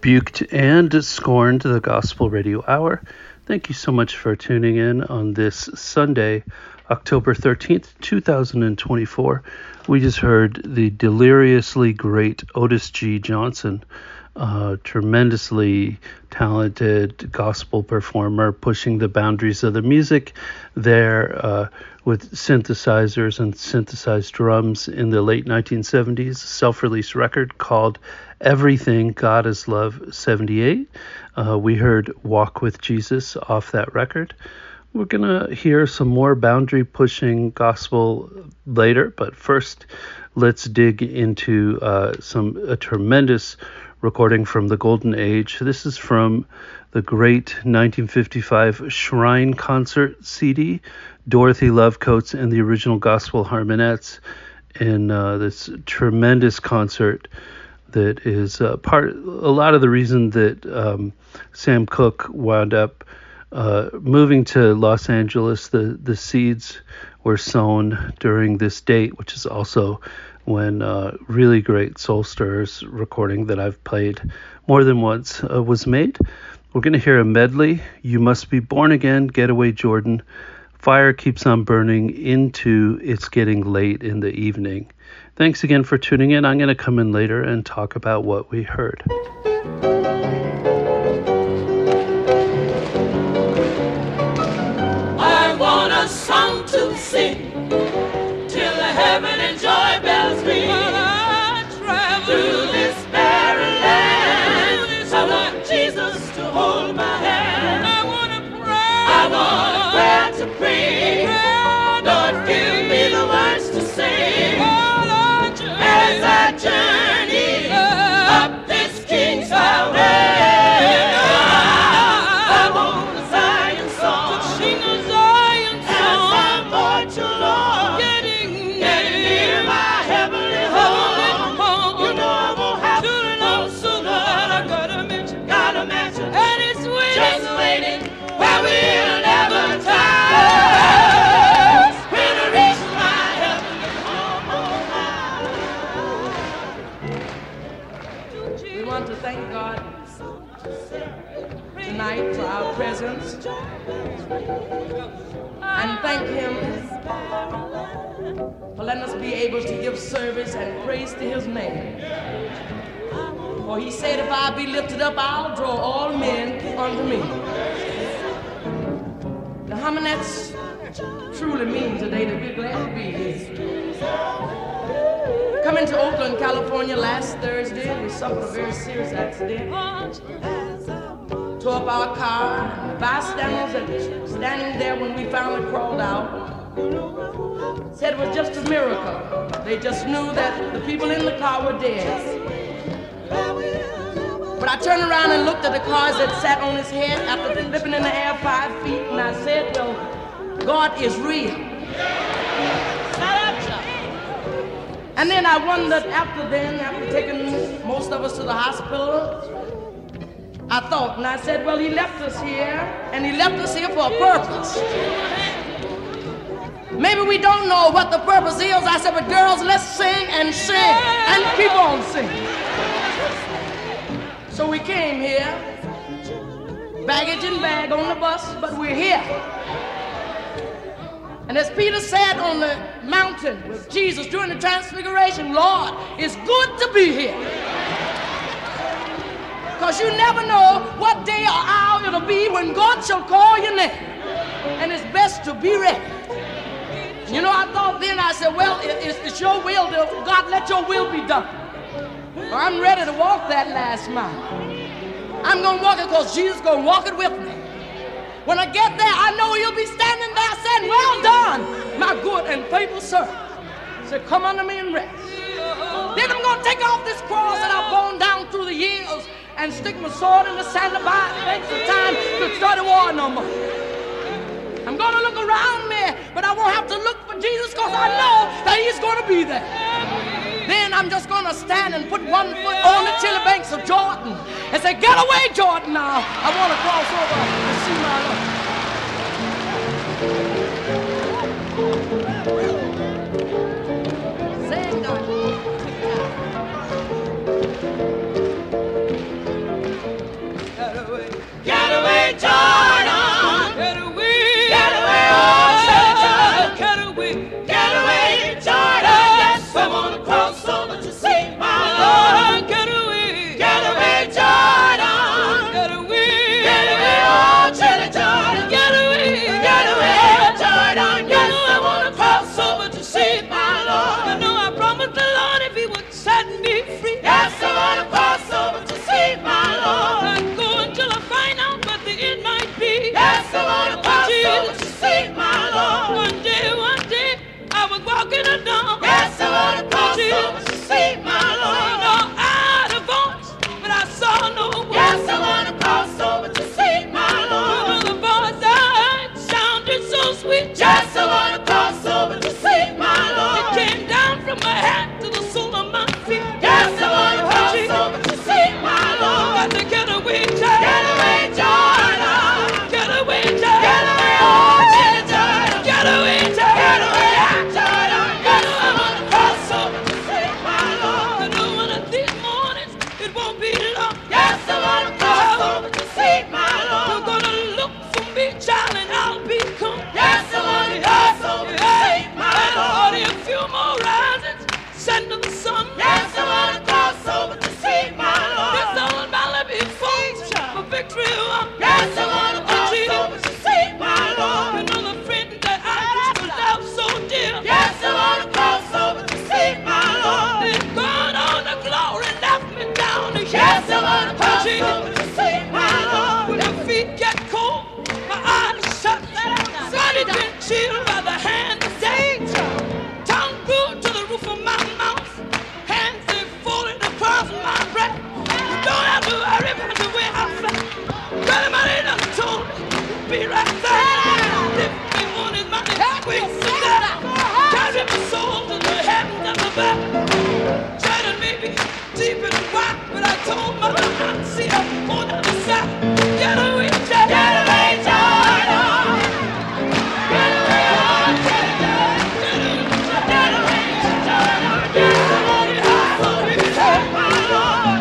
Rebuked and Scorned, the Gospel Radio Hour. Thank you so much for tuning in on this Sunday, October 13th, 2024. We just heard the deliriously great Otis G. Johnson, tremendously talented gospel performer, pushing the boundaries of the music there with synthesizers and synthesized drums in the late 1970s, self-released record called Everything God Is Love 78. We heard Walk with Jesus off that record. We're going to hear some more boundary-pushing gospel later, but first let's dig into a tremendous recording from the Golden Age. This is from the great 1955 Shrine Concert CD, Dorothy Lovecoats and the Original Gospel Harmonettes, in this tremendous concert that is a lot of the reason that Sam Cooke wound up moving to Los Angeles. The seeds were sown during this date, which is also when really great Soul Stirrers recording that I've played more than once was made. We're going to hear a medley, You Must Be Born Again, Getaway Jordan, Fire Keeps on Burning, into It's Getting Late in the Evening. Thanks again for tuning in. I'm going to come in later and talk about what we heard. I want a song to sing till the heaven and joy bells ring. Through this barren land, I want Jesus to hold my hand. I want a prayer to pray. Lord, give me the words to say as I journey up this King's highway. I want a Zion song to sing a Zion song as I march along, getting near my heavenly home. You know I won't have to know so that I got a mansion, and it's waiting, just waiting, where we'll never die. When I reach my heavenly home. We want to thank God tonight for our presence and thank Him for letting us be able to give service and praise to His name. For He said, if I be lifted up, I'll draw all men unto me. The Harmonettes truly mean today that we're glad to be here. Coming to Oakland, California last Thursday, we suffered a very serious accident. Tore up our car, and the bystanders that were standing there when we finally crawled out said it was just a miracle. They just knew that the people in the car were dead. But I turned around and looked at the cars that sat on his head after flipping in the air 5 feet, and I said, well, God is real. And then I wondered after taking most of us to the hospital, I thought, and I said, well, He left us here, and He left us here for a purpose. Maybe we don't know what the purpose is. I said, but girls, let's sing and keep on singing. So we came here, baggage and bag on the bus, but we're here. And as Peter said on the mountain with Jesus during the transfiguration, Lord, it's good to be here. Because you never know what day or hour it'll be when God shall call your name. And it's best to be ready. You know, I thought then, I said, well, it's your will. God, let your will be done. Or I'm ready to walk that last mile. I'm going to walk it because Jesus is going to walk it with me. When I get there, I know He'll be standing there saying, well done, my good and faithful servant. Say, come unto me and rest. Then I'm going to take off this cross that I've borne down through the years and stick my sword in the sand of my thanks for time to start a war no more. I'm going to look around me, but I won't have to look for Jesus because I know that He's going to be there. Then I'm just going to stand and put one foot on the chilly banks of Jordan and say, get away, Jordan, now. I want to cross over and see my Lord. Sing, God. head to the sole of my feet. Yes, I want to cross over to see my Lord. Got to get away, Jordan. Get away, Jordan. Get away, Jordan. Get away, oh, Jordan. Get away, Jordan. Get away, Jordan. Yes, I want to cross over to see my Lord. I know one of these mornings it won't be long. Yes, I want to cross over to see my Lord. You're gonna look for me, child, and I'll be come. Yes, I want to cross over to see my Lord. A few more risings, send to the sun. Yes, I want to cross over to see my Lord. This old battle before for victory won. Yes, I want to cross over to see my Lord. You know the friend that I used to love so dear. Yes, I want to cross over to see my Lord. They've gone on the glory, left me down the hill. Yes, I want to cross over to see my Lord. When my feet get cold, my eyes shut. Somebody been chilled by the hand of danger. Tongue glued to the roof of my mouth. Hands they folded across my breast. You don't have to worry about the way I feel. Somebody done told me, be right there. Lift me on his money, waits to die. Carry my soul to the heavens of the back. Try to make me deep in the rock, but I told my mother not to see her on the other side. Get away, Jordan. Get away, Jordan. Get away, oh, Jordan. Get away, Jordan. Get away, oh, Jordan. My Lord.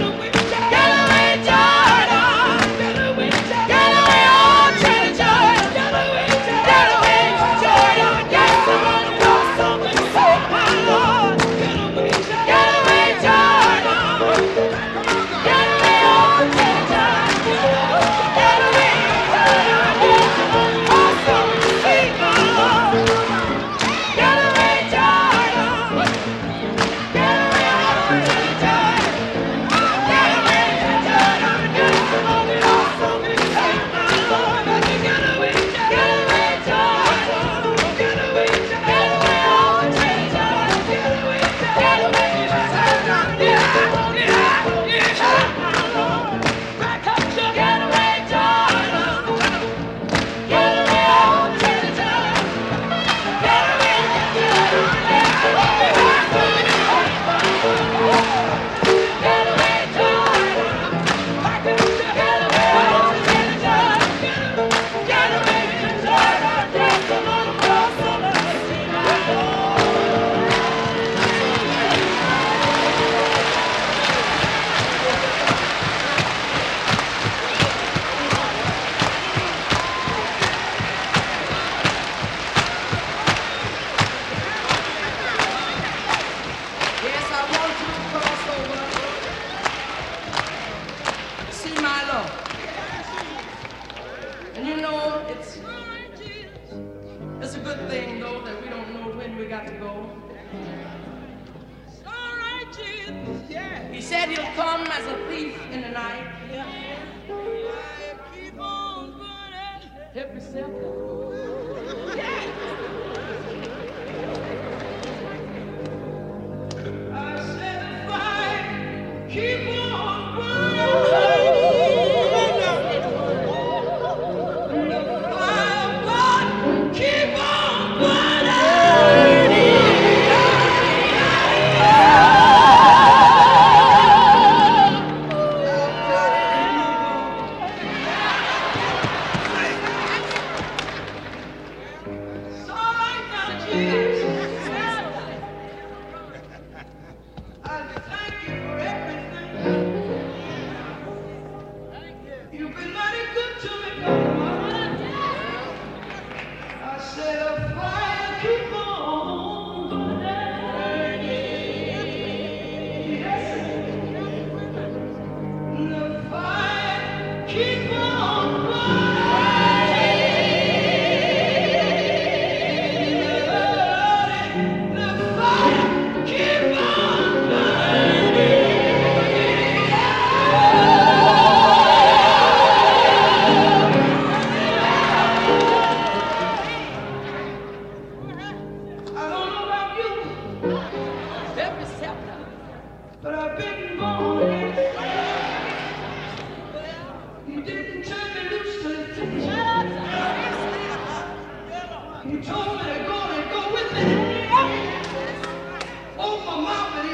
Get away, Jordan. Get away, Jordan. Get away, oh, Jordan. Get away, Jordan. Get away, Jordan. Yes, I want to cross over to see my Lord. Get away, Jordan. Get away, Jordan. Get away, oh, Jordan. Get away, Jordan. Yes, I want to cross over to see my Lord. Get away, Jordan. Get away, oh, Jordan. Get away, Jordan. Yes, I want to cross over to see my Lord. Get away, Jordan. Get away, Jordan. Get away, Jordan. Get away, oh, Jordan. Get away, Jordan. Get away, Jordan. Yes, I want to cross over to see my Lord. Back up, Jordan. Get away, Jordan. Get away, oh, Jordan. Get away, Jordan. Yes, I want to cross over to see my Lord. Get away, Jordan. Back up, Jordan. Get away, oh, Jordan. Get away, Jordan. Yes, I want to cross over to see my Lord. Yes, I want you to cross over to see my Lord. And you know, it's a good thing, though, that we don't know when we got to go. All right, Jesus. Yeah. He said he'll come as a thief in the night. Yeah. Keep on running. Help yourself. Yeah. I said the fight, keep on burning. The fire of God, keep on burning.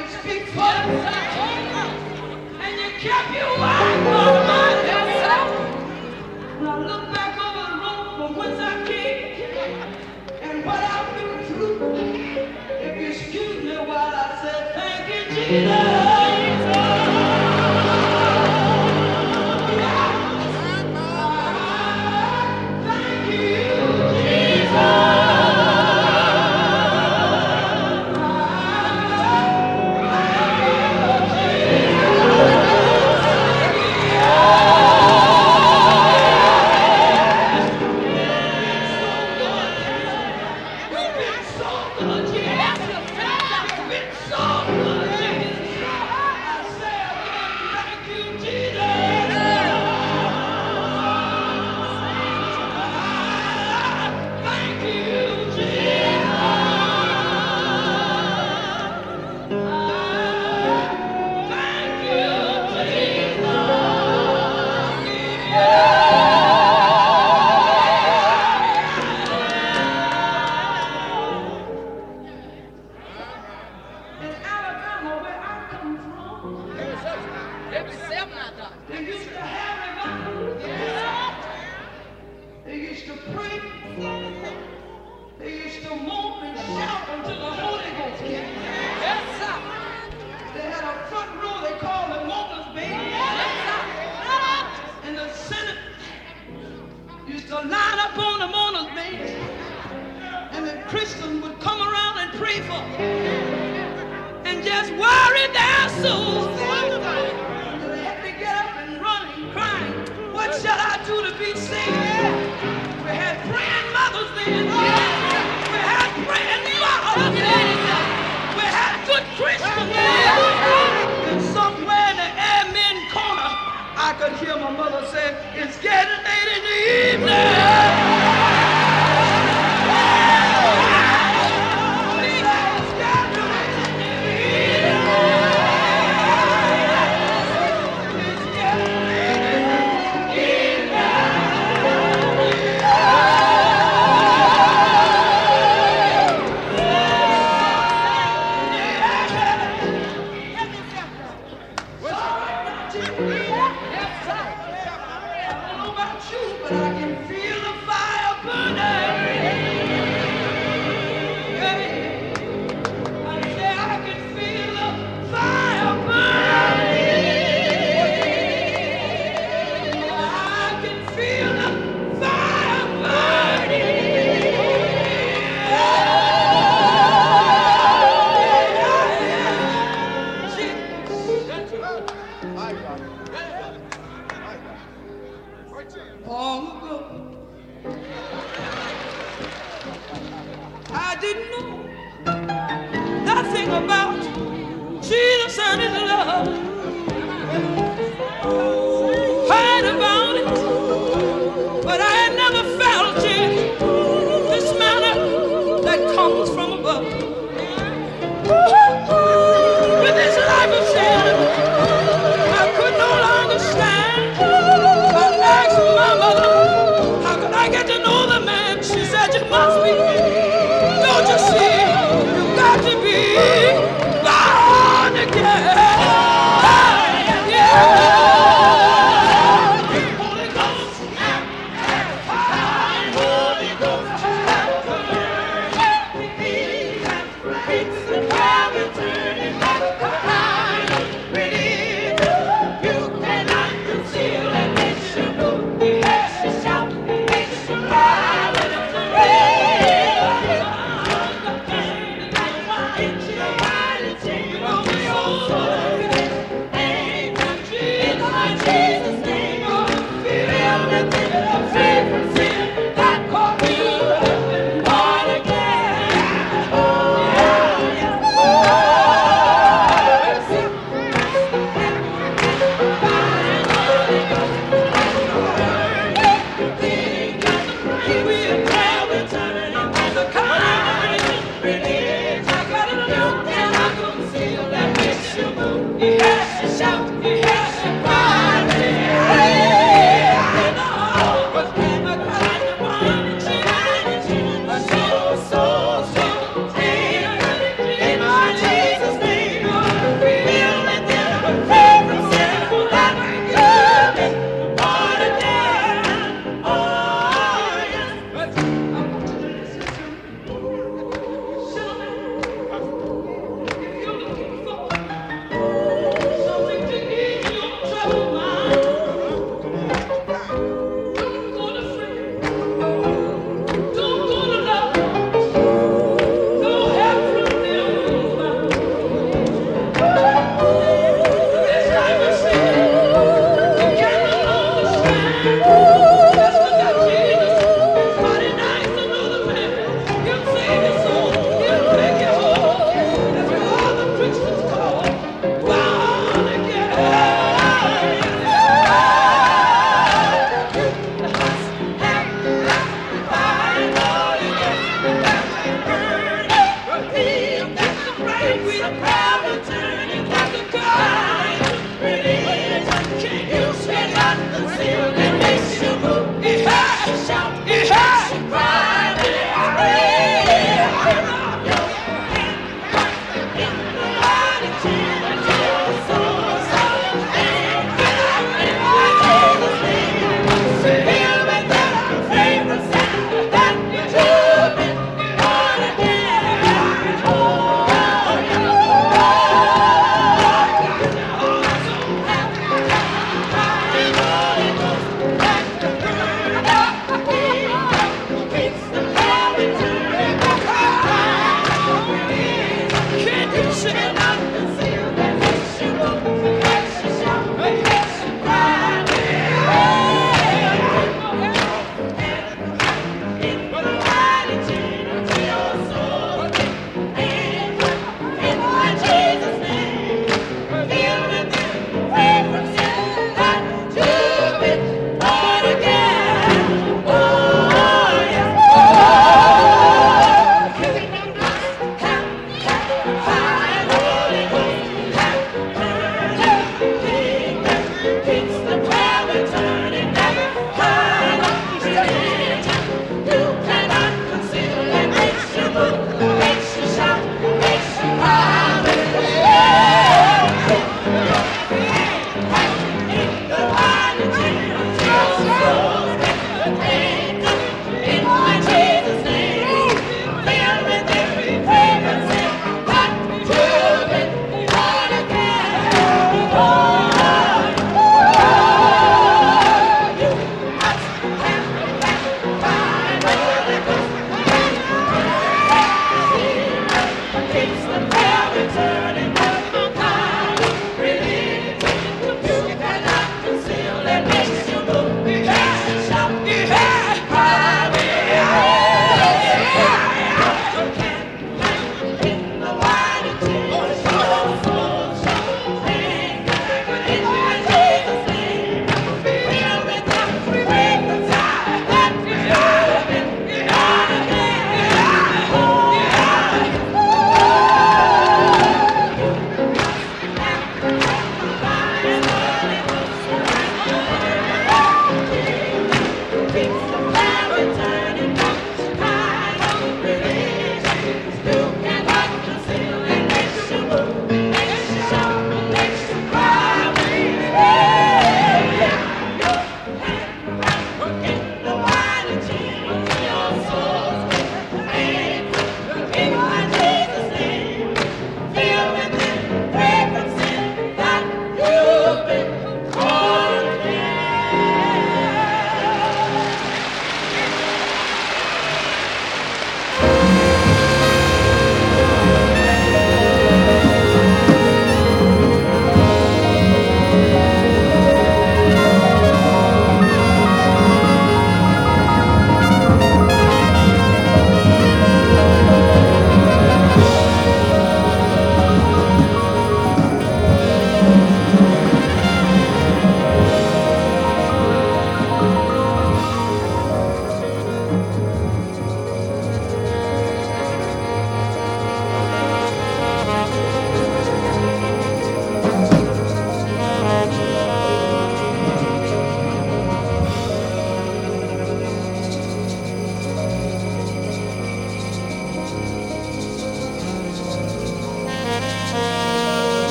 you speak for yourself. And you kept your word for yourself. When I look back over the road from whence I came and what I've been through, if you excuse me while I said thank you, Jesus.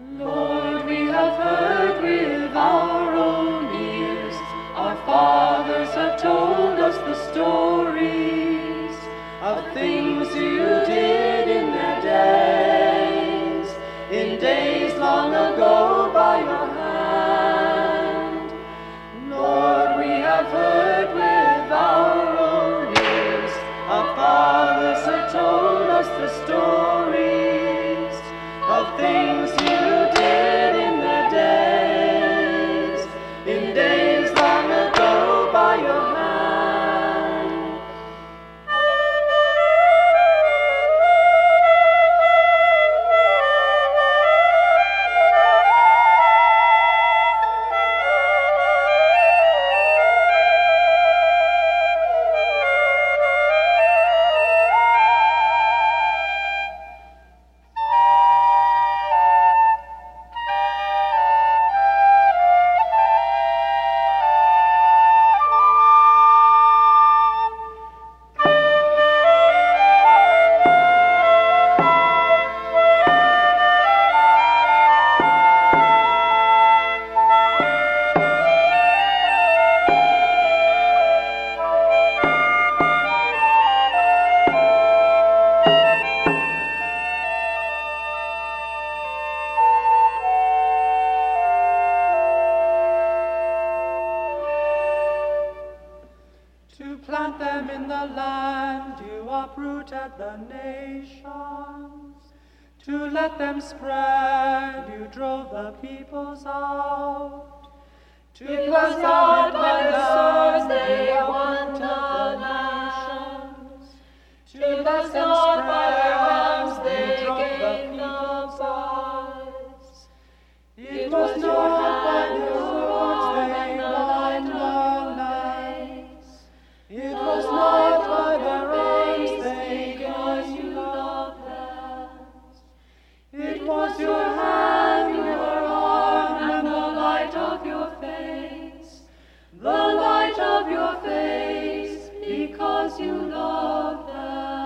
Lord, we have heard with our own ears. Our fathers have told us the stories of things you did in their days, in days long ago by your hand. Lord, we have heard with our own ears. Our fathers have told us the stories of things you did in their days, in days long ago by your hand. Plant them in the land, you uprooted the nations. To let them spread, you drove the peoples out. It was not by the swords they won the nations. It was not by their arms they gained the prize. It was not by the swords they won the lands. It was not by their arms they gained the lands. It was your hand, your arm, and the light of your face. The light of your face, because you love them.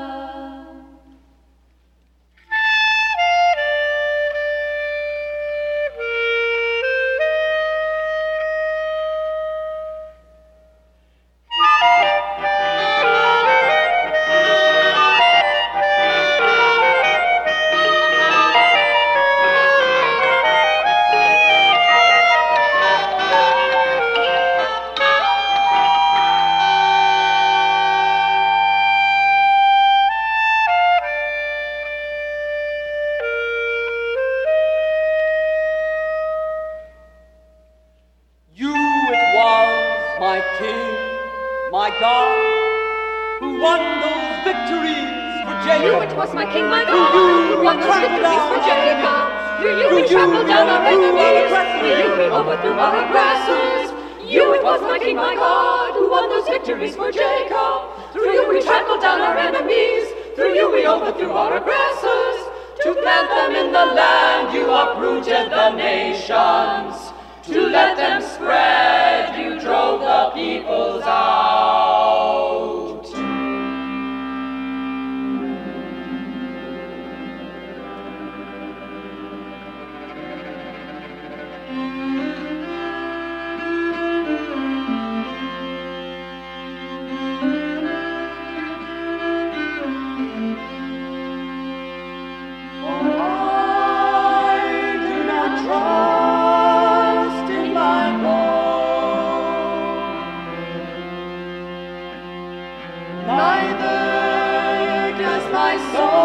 My King, my God, who won those victories for Jacob. You, it was my King, my God, who won those victories for Jacob. Through you we trampled down our enemies. Through you we overthrew our aggressors. You, it was my King, my God, who won those victories for Jacob. Through you we trampled down our enemies. Through you we overthrew our aggressors. To plant them in the land, you uprooted the nations. To let them spread, you drove the peoples out. Neither does my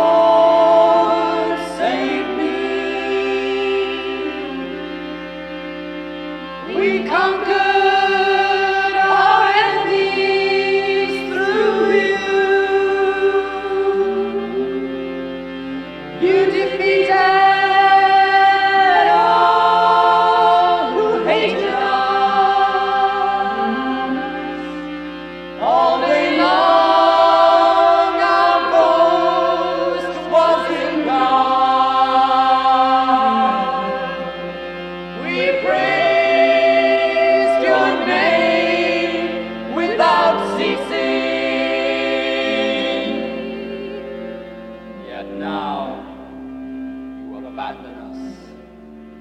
soul save me. We conquered our enemies through you. You defeated all who hated us. All day long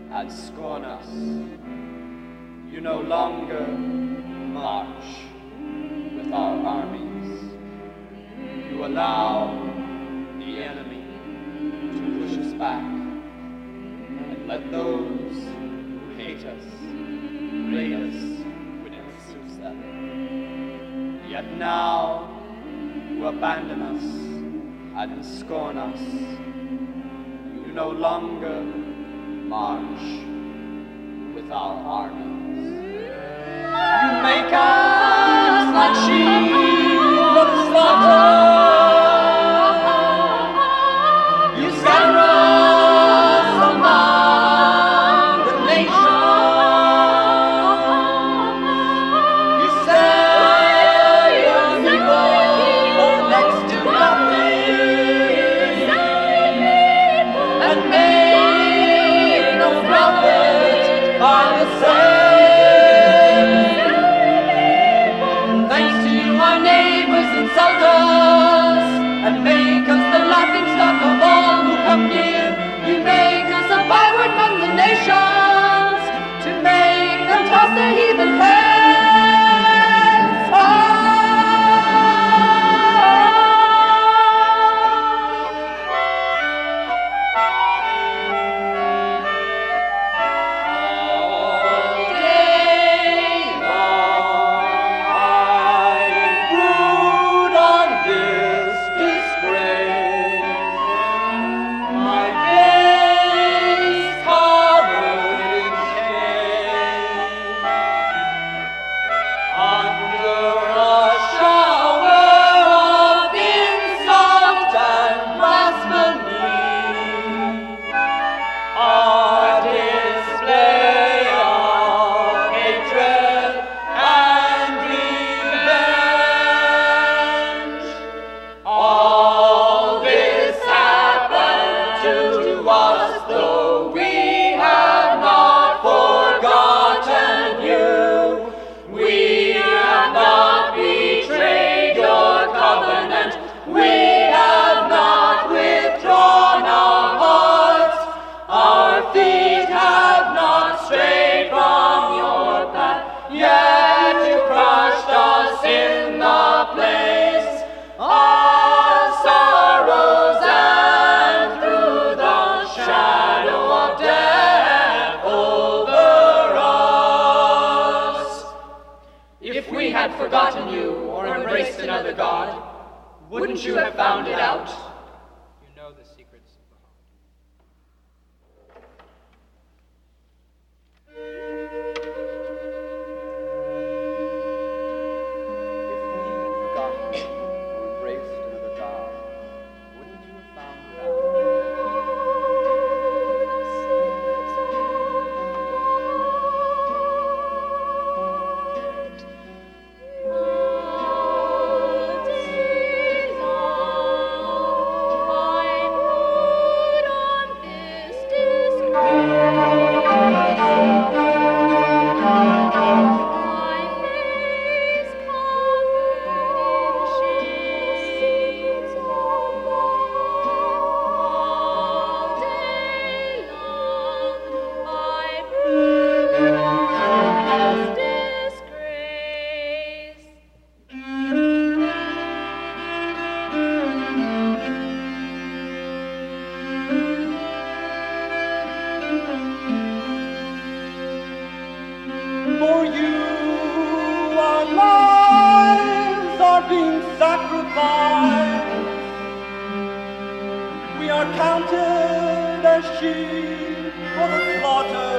and scorn us. You no longer march with our armies. You allow the enemy to push us back and let those who hate us raid us when it suits them. Yet now, who abandon us and scorn us, you no longer march with our armies. You make us like sheep for the slaughter. You scatter us among the nations. You say your people next to nothing, and make no profit by the same. Thanks to you, our neighbors insult us and make us the laughing stock of all who come near. You make us a byword among the nations to make them toss their heathen heads high. All day long I brood on this disgrace, my face covered in shame, under a shower of insult and blasphemy. A display of hatred and revenge. All this happened to us, though we have not forgotten you. We have not betrayed your covenant. We have not withdrawn our hearts. Our feet have not strayed from your path. Yet you crushed us in the place of sorrows, and through the shadow of death over us. If we had forgotten you or embraced another god, wouldn't you have found it out? You know the secrets of the heart. If we had forgotten or embraced another god, wouldn't you have found it out? All day long I brood on this disgrace. My face covered in shame. All day long I brood on this disgrace. For you, our lives are being sacrificed. We are counted as sheep for the slaughter.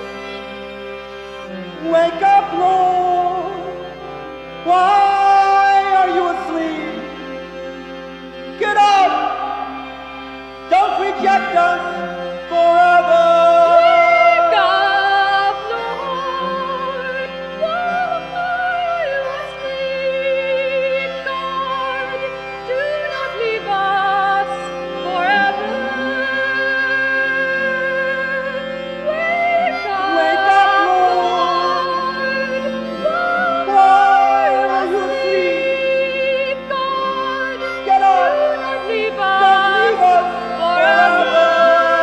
Wake up, Lord. Why are you asleep? Get up. Don't reject us forever. Wake up, Lord, while you are asleep. God, do not leave us forever. Wake up, Lord. Lord, Why are you asleep. God, Get up. do not leave Don't leave us us forever.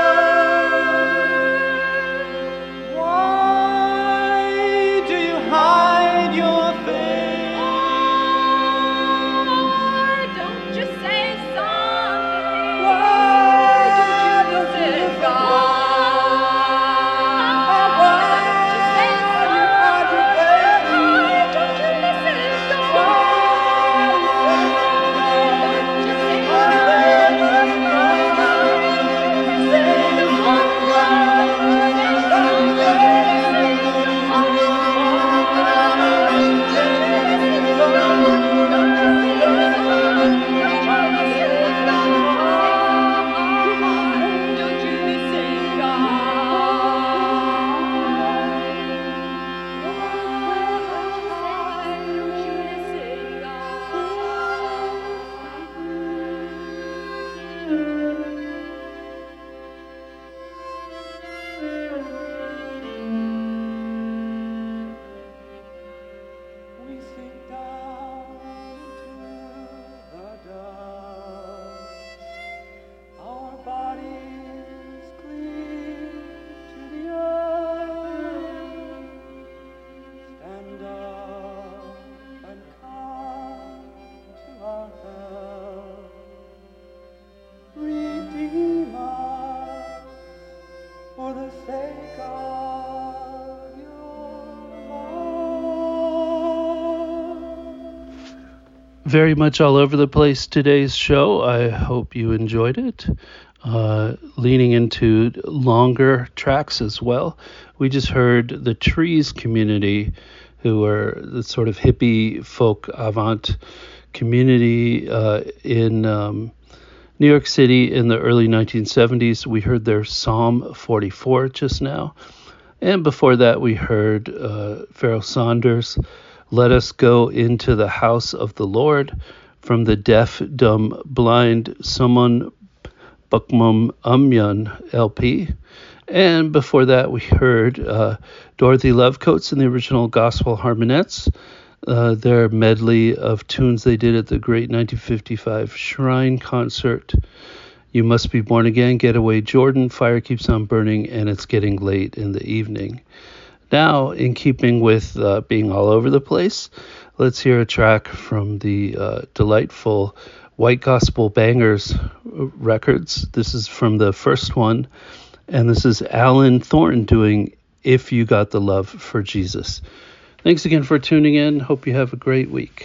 Very much all over the place today's show. I hope you enjoyed it. Leaning into longer tracks as well. We just heard the Trees community, who are the sort of hippie folk avant community in New York City in the early 1970s. We heard their Psalm 44 just now. And before that, we heard Pharoah Sanders' Let Us Go Into the House of the Lord from the Deaf, Dumb, Blind Summon Bukmum Umyun LP. And before that, we heard Dorothy Lovecoats and the original Gospel Harmonettes, their medley of tunes they did at the great 1955 Shrine Concert. You Must Be Born Again, Getaway Jordan, Fire Keeps on Burning, and It's Getting Late in the Evening. Now, in keeping with being all over the place, let's hear a track from the delightful White Gospel Bangers records. This is from the first one, and this is Alan Thornton doing If You Got the Love for Jesus. Thanks again for tuning in. Hope you have a great week.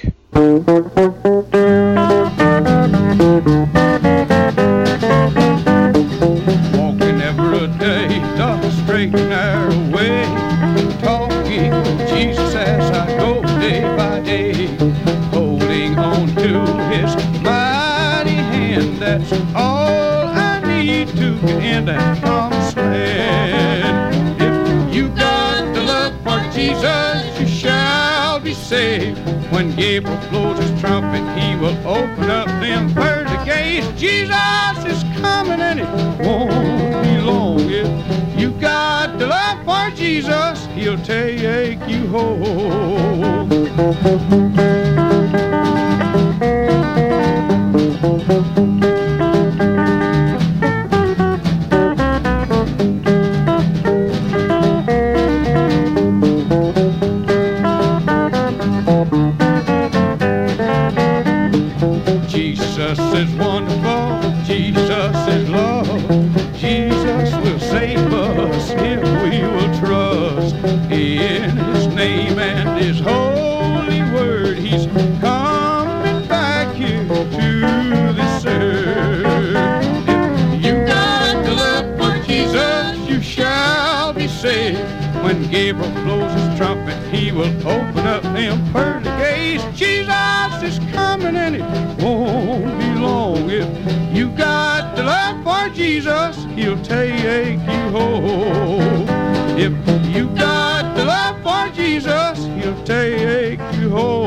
Walking every day the straight and narrow way, talking to Jesus as I go day by day, holding on to his mighty hand. That's all I need to get in that promised land. If you got the love for Jesus, you shall be saved. When Gabriel blows his trumpet, he will open up them pearly gates. Jesus is coming and it won't be long. If you got the love for Jesus, he'll take you home. Jesus is wonderful, Jesus is love, Jesus will save us if we will trust in his name and his holy word. He's coming back here to this earth. If you got the love for Jesus, you shall be saved. When Gabriel blows his trumpet, he will open up them pearly gates. Jesus is coming and it won't be long. If you got the love for Jesus, he'll take you home. If you got the love for Jesus, he'll take you home.